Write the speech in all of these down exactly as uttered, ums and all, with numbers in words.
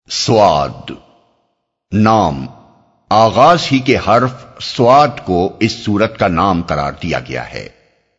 سواد نام آغاز ہی کے حرف سواد کو اس سورت کا نام قرار دیا گیا ہے۔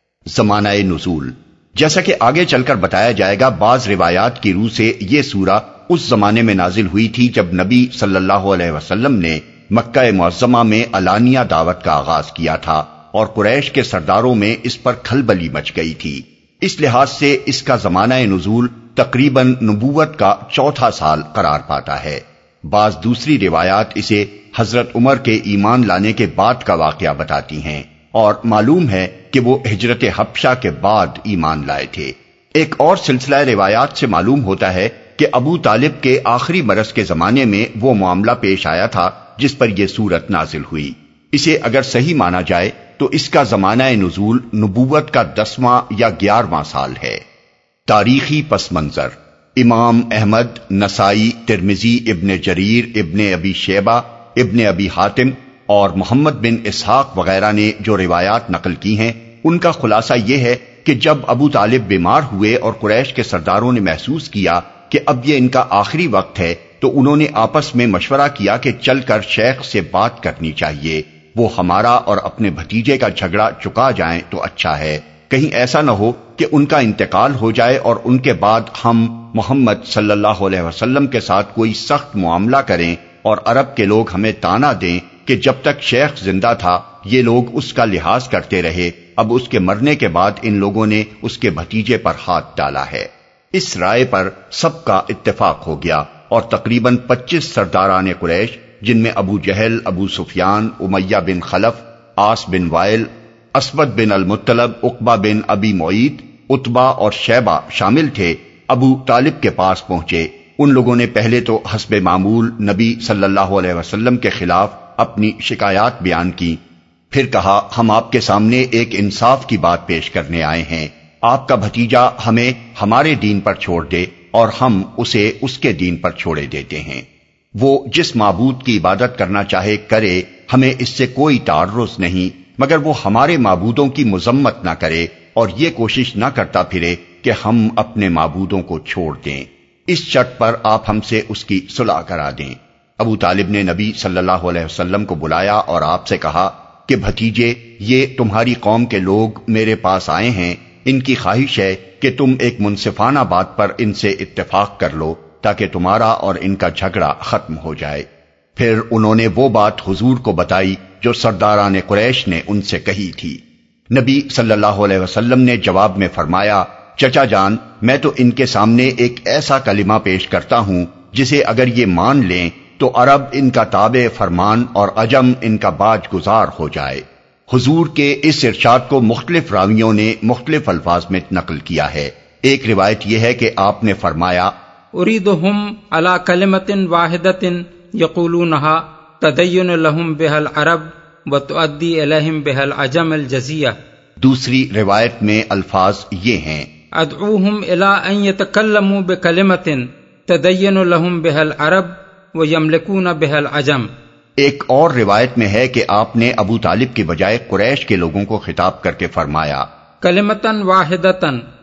زمانہ نزول جیسا کہ آگے چل کر بتایا جائے گا، بعض روایات کی روح سے یہ سورہ اس زمانے میں نازل ہوئی تھی جب نبی صلی اللہ علیہ وسلم نے مکہ معظمہ میں علانیہ دعوت کا آغاز کیا تھا اور قریش کے سرداروں میں اس پر کھلبلی مچ گئی تھی۔ اس لحاظ سے اس کا زمانہ نزول تقریباً نبوت کا چوتھا سال قرار پاتا ہے۔ بعض دوسری روایات اسے حضرت عمر کے ایمان لانے کے بعد کا واقعہ بتاتی ہیں اور معلوم ہے کہ وہ ہجرت حبشہ کے بعد ایمان لائے تھے۔ ایک اور سلسلہ روایات سے معلوم ہوتا ہے کہ ابو طالب کے آخری برس کے زمانے میں وہ معاملہ پیش آیا تھا جس پر یہ سورت نازل ہوئی۔ اسے اگر صحیح مانا جائے تو اس کا زمانہ نزول نبوت کا دسواں یا گیارہواں سال ہے۔ تاریخی پس منظر: امام احمد، نسائی، ترمذی، ابن جریر، ابن ابی شیبہ، ابن ابی حاتم اور محمد بن اسحاق وغیرہ نے جو روایات نقل کی ہیں ان کا خلاصہ یہ ہے کہ جب ابو طالب بیمار ہوئے اور قریش کے سرداروں نے محسوس کیا کہ اب یہ ان کا آخری وقت ہے تو انہوں نے آپس میں مشورہ کیا کہ چل کر شیخ سے بات کرنی چاہیے، وہ ہمارا اور اپنے بھتیجے کا جھگڑا چکا جائیں تو اچھا ہے، کہیں ایسا نہ ہو کہ ان کا انتقال ہو جائے اور ان کے بعد ہم محمد صلی اللہ علیہ وسلم کے ساتھ کوئی سخت معاملہ کریں اور عرب کے لوگ ہمیں طعنہ دیں کہ جب تک شیخ زندہ تھا یہ لوگ اس کا لحاظ کرتے رہے، اب اس کے مرنے کے بعد ان لوگوں نے اس کے بھتیجے پر ہاتھ ڈالا ہے۔ اس رائے پر سب کا اتفاق ہو گیا اور تقریباً پچیس سرداران قریش جن میں ابو جہل، ابو سفیان، امیہ بن خلف، عاص بن وائل، اسود بن المطلب، عقبہ بن ابی معیط، عتبہ اور شیبہ شامل تھے، ابو طالب کے پاس پہنچے۔ ان لوگوں نے پہلے تو حسب معمول نبی صلی اللہ علیہ وسلم کے خلاف اپنی شکایات بیان کی، پھر کہا ہم آپ کے سامنے ایک انصاف کی بات پیش کرنے آئے ہیں، آپ کا بھتیجا ہمیں ہمارے دین پر چھوڑ دے اور ہم اسے اس کے دین پر چھوڑے دیتے ہیں، وہ جس معبود کی عبادت کرنا چاہے کرے، ہمیں اس سے کوئی تعرض نہیں، مگر وہ ہمارے معبودوں کی مذمت نہ کرے اور یہ کوشش نہ کرتا پھرے کہ ہم اپنے معبودوں کو چھوڑ دیں، اس شرط پر آپ ہم سے اس کی صلح کرا دیں۔ ابو طالب نے نبی صلی اللہ علیہ وسلم کو بلایا اور آپ سے کہا کہ بھتیجے، یہ تمہاری قوم کے لوگ میرے پاس آئے ہیں، ان کی خواہش ہے کہ تم ایک منصفانہ بات پر ان سے اتفاق کر لو تاکہ تمہارا اور ان کا جھگڑا ختم ہو جائے۔ پھر انہوں نے وہ بات حضور کو بتائی جو سرداران قریش نے ان سے کہی تھی۔ نبی صلی اللہ علیہ وسلم نے جواب میں فرمایا، چچا جان، میں تو ان کے سامنے ایک ایسا کلمہ پیش کرتا ہوں جسے اگر یہ مان لیں تو عرب ان کا تابع فرمان اور عجم ان کا باج گزار ہو جائے۔ حضور کے اس ارشاد کو مختلف راویوں نے مختلف الفاظ میں نقل کیا ہے۔ ایک روایت یہ ہے کہ آپ نے فرمایا، اریدہم علی کلمۃ واحدۃ یقولونہا تدین لہم بہا العرب وتؤدی الیہم بہا العجم الجزیہ۔ دوسری روایت میں الفاظ یہ ہیں، ادعوہم الی ان یتکلموا بکلمۃ تدین لہم بہا العرب ویملکون بہا العجم۔ ایک اور روایت میں ہے کہ آپ نے ابو طالب کے بجائے قریش کے لوگوں کو خطاب کر کے فرمایا، کلمۃ واحدۃ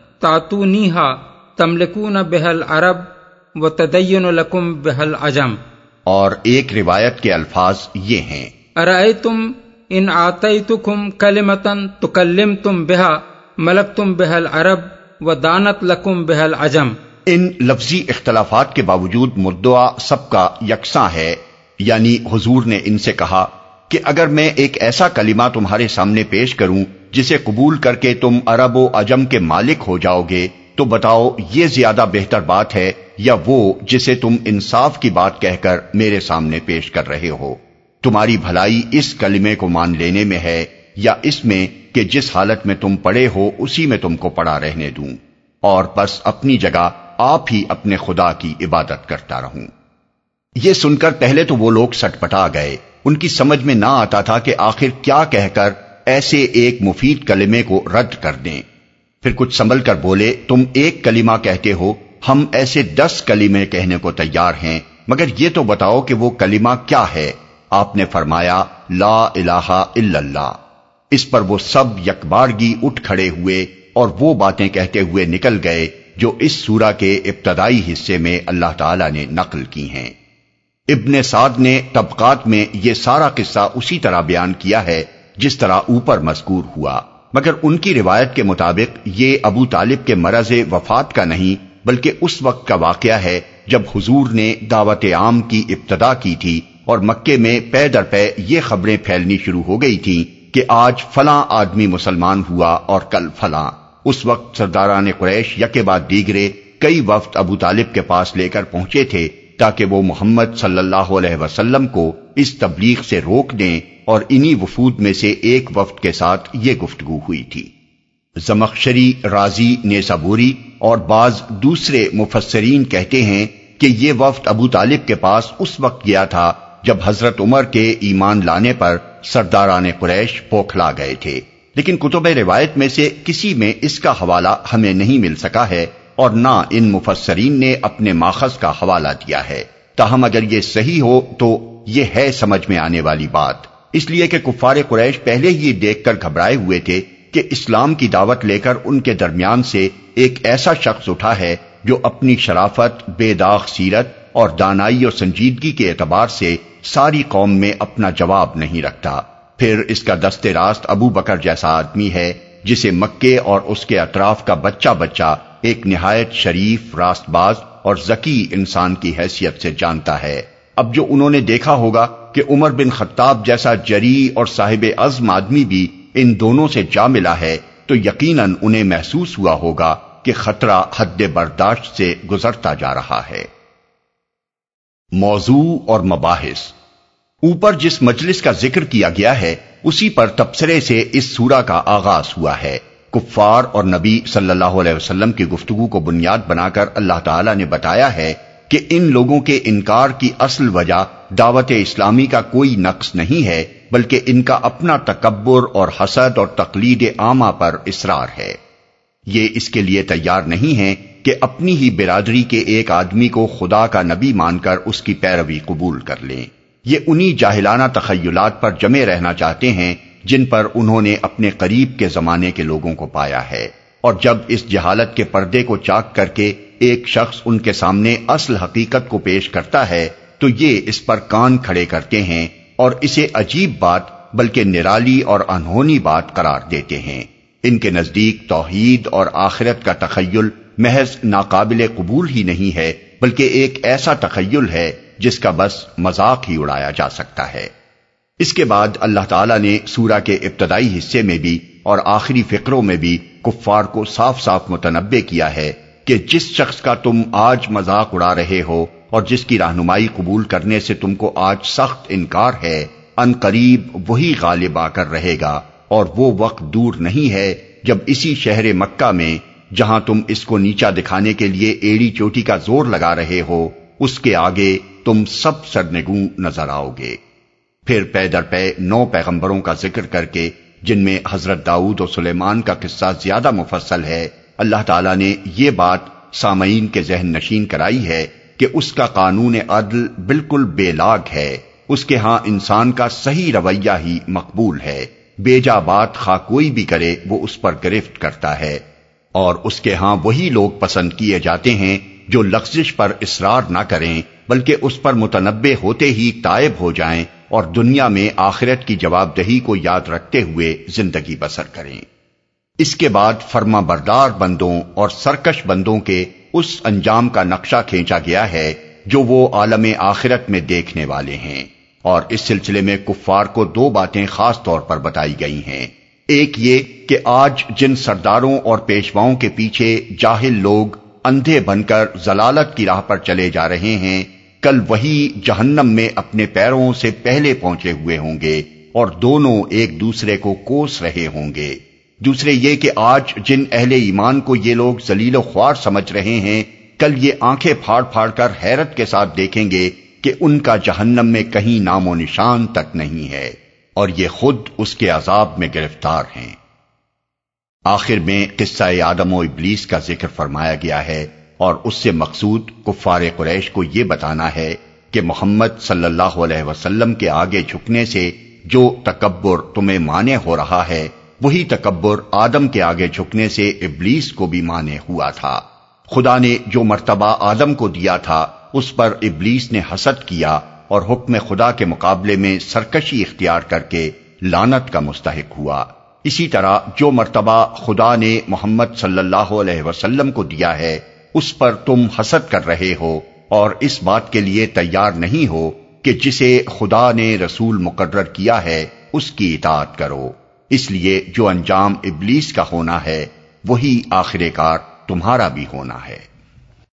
تعطونیہا تملکون بہا العرب وتدین لکم بہا العجم۔ اور ایک روایت کے الفاظ یہ ہیں، ارأیتم ان آتیتکم کلمۃ تکلمتم بہا ملکتم بہا العرب ودانت لکم بہا العجم۔ ان لفظی اختلافات کے باوجود مدعا سب کا یکساں ہے، یعنی حضور نے ان سے کہا کہ اگر میں ایک ایسا کلمہ تمہارے سامنے پیش کروں جسے قبول کر کے تم عرب و عجم کے مالک ہو جاؤ گے تو بتاؤ یہ زیادہ بہتر بات ہے یا وہ جسے تم انصاف کی بات کہہ کر میرے سامنے پیش کر رہے ہو؟ تمہاری بھلائی اس کلمے کو مان لینے میں ہے یا اس میں کہ جس حالت میں تم پڑے ہو اسی میں تم کو پڑا رہنے دوں اور بس اپنی جگہ آپ ہی اپنے خدا کی عبادت کرتا رہوں؟ یہ سن کر پہلے تو وہ لوگ سٹ پٹا گئے، ان کی سمجھ میں نہ آتا تھا کہ آخر کیا کہہ کر ایسے ایک مفید کلمے کو رد کر دیں۔ پھر کچھ سنبھل کر بولے، تم ایک کلمہ کہتے ہو، ہم ایسے دس کلمے کہنے کو تیار ہیں، مگر یہ تو بتاؤ کہ وہ کلمہ کیا ہے؟ آپ نے فرمایا، لا الہ الا اللہ۔ اس پر وہ سب یکبارگی اٹھ کھڑے ہوئے اور وہ باتیں کہتے ہوئے نکل گئے جو اس سورہ کے ابتدائی حصے میں اللہ تعالی نے نقل کی ہیں۔ ابن سعد نے طبقات میں یہ سارا قصہ اسی طرح بیان کیا ہے جس طرح اوپر مذکور ہوا، مگر ان کی روایت کے مطابق یہ ابو طالب کے مرض وفات کا نہیں بلکہ اس وقت کا واقعہ ہے جب حضور نے دعوت عام کی ابتدا کی تھی اور مکے میں پے در پے یہ خبریں پھیلنی شروع ہو گئی تھیں کہ آج فلاں آدمی مسلمان ہوا اور کل فلاں۔ اس وقت سرداران قریش یکے بعد دیگرے کئی وفد ابو طالب کے پاس لے کر پہنچے تھے تاکہ وہ محمد صلی اللہ علیہ وسلم کو اس تبلیغ سے روک دیں، اور انہی وفود میں سے ایک وفد کے ساتھ یہ گفتگو ہوئی تھی۔ زمخشری، رازی، نیسابوری اور بعض دوسرے مفسرین کہتے ہیں کہ یہ وفد ابو طالب کے پاس اس وقت گیا تھا جب حضرت عمر کے ایمان لانے پر سرداران قریش بوکھلا گئے تھے، لیکن کتب روایت میں سے کسی میں اس کا حوالہ ہمیں نہیں مل سکا ہے اور نہ ان مفسرین نے اپنے ماخذ کا حوالہ دیا ہے۔ تاہم اگر یہ صحیح ہو تو یہ ہے سمجھ میں آنے والی بات، اس لیے کہ کفار قریش پہلے ہی دیکھ کر گھبرائے ہوئے تھے کہ اسلام کی دعوت لے کر ان کے درمیان سے ایک ایسا شخص اٹھا ہے جو اپنی شرافت، بے داغ سیرت اور دانائی اور سنجیدگی کے اعتبار سے ساری قوم میں اپنا جواب نہیں رکھتا۔ پھر اس کا دست راست ابو بکر جیسا آدمی ہے جسے مکے اور اس کے اطراف کا بچہ بچہ ایک نہایت شریف، راست باز اور ذکی انسان کی حیثیت سے جانتا ہے۔ اب جو انہوں نے دیکھا ہوگا کہ عمر بن خطاب جیسا جری اور صاحب عزم آدمی بھی ان دونوں سے جا ملا ہے تو یقیناً انہیں محسوس ہوا ہوگا کہ خطرہ حد برداشت سے گزرتا جا رہا ہے۔ موضوع اور مباحث۔ اوپر جس مجلس کا ذکر کیا گیا ہے اسی پر تبصرے سے اس سورہ کا آغاز ہوا ہے۔ کفار اور نبی صلی اللہ علیہ وسلم کی گفتگو کو بنیاد بنا کر اللہ تعالیٰ نے بتایا ہے کہ ان لوگوں کے انکار کی اصل وجہ دعوت اسلامی کا کوئی نقص نہیں ہے بلکہ ان کا اپنا تکبر اور حسد اور تقلید عامہ پر اصرار ہے۔ یہ اس کے لیے تیار نہیں ہیں کہ اپنی ہی برادری کے ایک آدمی کو خدا کا نبی مان کر اس کی پیروی قبول کر لیں۔ یہ انہی جاہلانہ تخیلات پر جمے رہنا چاہتے ہیں جن پر انہوں نے اپنے قریب کے زمانے کے لوگوں کو پایا ہے، اور جب اس جہالت کے پردے کو چاک کر کے ایک شخص ان کے سامنے اصل حقیقت کو پیش کرتا ہے تو یہ اس پر کان کھڑے کرتے ہیں اور اسے عجیب بات بلکہ نرالی اور انہونی بات قرار دیتے ہیں۔ ان کے نزدیک توحید اور آخرت کا تخیل محض ناقابل قبول ہی نہیں ہے بلکہ ایک ایسا تخیل ہے جس کا بس مذاق ہی اڑایا جا سکتا ہے۔ اس کے بعد اللہ تعالیٰ نے سورہ کے ابتدائی حصے میں بھی اور آخری فقروں میں بھی کفار کو صاف صاف متنبع کیا ہے کہ جس شخص کا تم آج مذاق اڑا رہے ہو اور جس کی رہنمائی قبول کرنے سے تم کو آج سخت انکار ہے، ان قریب وہی غالب آ کر رہے گا، اور وہ وقت دور نہیں ہے جب اسی شہر مکہ میں جہاں تم اس کو نیچا دکھانے کے لیے ایڑی چوٹی کا زور لگا رہے ہو، اس کے آگے تم سب سرنگوں نظر آؤ گے۔ پھر پے در پے نو پیغمبروں کا ذکر کر کے جن میں حضرت داؤد اور سلیمان کا قصہ زیادہ مفصل ہے، اللہ تعالیٰ نے یہ بات سامعین کے ذہن نشین کرائی ہے کہ اس کا قانون عدل بالکل بے لاگ ہے، اس کے ہاں انسان کا صحیح رویہ ہی مقبول ہے، بیجا بات خواہ کوئی بھی کرے وہ اس پر گرفت کرتا ہے، اور اس کے ہاں وہی لوگ پسند کیے جاتے ہیں جو لغزش پر اصرار نہ کریں بلکہ اس پر متنبع ہوتے ہی تائب ہو جائیں اور دنیا میں آخرت کی جواب دہی کو یاد رکھتے ہوئے زندگی بسر کریں۔ اس کے بعد فرما بردار بندوں اور سرکش بندوں کے اس انجام کا نقشہ کھینچا گیا ہے جو وہ عالم آخرت میں دیکھنے والے ہیں، اور اس سلسلے میں کفار کو دو باتیں خاص طور پر بتائی گئی ہیں۔ ایک یہ کہ آج جن سرداروں اور پیشواؤں کے پیچھے جاہل لوگ اندھے بن کر ضلالت کی راہ پر چلے جا رہے ہیں، کل وہی جہنم میں اپنے پیروں سے پہلے پہنچے ہوئے ہوں گے اور دونوں ایک دوسرے کو کوس رہے ہوں گے۔ دوسرے یہ کہ آج جن اہل ایمان کو یہ لوگ ذلیل و خوار سمجھ رہے ہیں، کل یہ آنکھیں پھاڑ پھاڑ کر حیرت کے ساتھ دیکھیں گے کہ ان کا جہنم میں کہیں نام و نشان تک نہیں ہے، اور یہ خود اس کے عذاب میں گرفتار ہیں۔ آخر میں قصہ آدم و ابلیس کا ذکر فرمایا گیا ہے، اور اس سے مقصود کفار قریش کو یہ بتانا ہے کہ محمد صلی اللہ علیہ وسلم کے آگے جھکنے سے جو تکبر تمہیں مانے ہو رہا ہے، وہی تکبر آدم کے آگے جھکنے سے ابلیس کو بھی مانے ہوا تھا۔ خدا نے جو مرتبہ آدم کو دیا تھا اس پر ابلیس نے حسد کیا اور حکم خدا کے مقابلے میں سرکشی اختیار کر کے لعنت کا مستحق ہوا۔ اسی طرح جو مرتبہ خدا نے محمد صلی اللہ علیہ وسلم کو دیا ہے اس پر تم حسد کر رہے ہو اور اس بات کے لیے تیار نہیں ہو کہ جسے خدا نے رسول مقرر کیا ہے اس کی اطاعت کرو۔ اس لیے جو انجام ابلیس کا ہونا ہے وہی آخر کار تمہارا بھی ہونا ہے۔